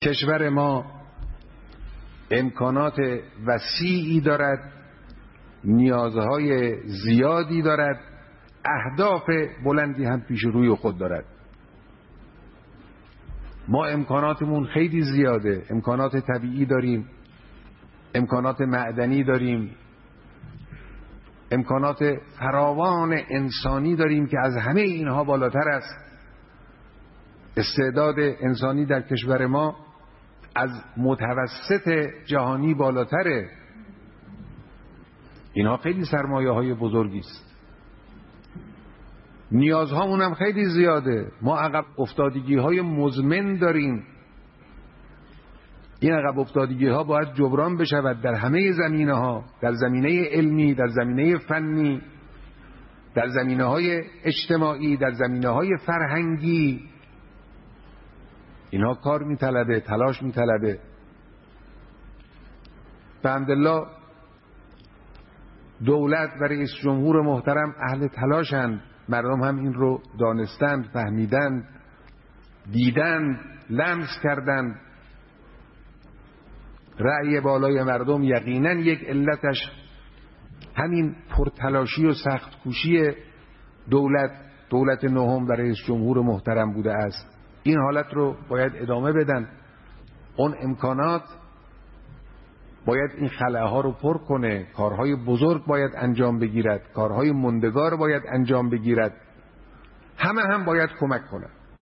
کشور ما امکانات وسیعی دارد، نیازهای زیادی دارد، اهداف بلندی هم پیش روی خود دارد. ما امکاناتمون خیلی زیاده، امکانات طبیعی داریم، امکانات معدنی داریم، امکانات فراوان انسانی داریم که از همه اینها بالاتر است. استعداد انسانی در کشور ما از متوسط جهانی بالاتره. اینها خیلی سرمایه های بزرگی است. نیازهامون هم خیلی زیاده. ما عقب افتادگی های مزمن داریم. این عقب افتادگی ها باید جبران بشود در همه زمینه ها، در زمینه علمی، در زمینه فنی، در زمینه های اجتماعی، در زمینه های فرهنگی. اینها کار میطلبه، تلاش میطلبه. بحمدالله دولت و رئیس جمهور محترم اهل تلاشند. مردم هم این رو دانستند، فهمیدند، دیدند، لمس کردند. رأی بالای مردم یقینا یک علتش همین پرتلاشی و سخت کوشی دولت نهم و رئیس جمهور محترم بوده است. این حالت رو باید ادامه بدن. اون امکانات باید این خلاها رو پر کنه. کارهای بزرگ باید انجام بگیرد، کارهای مندگار باید انجام بگیرد. همه هم باید کمک کنند.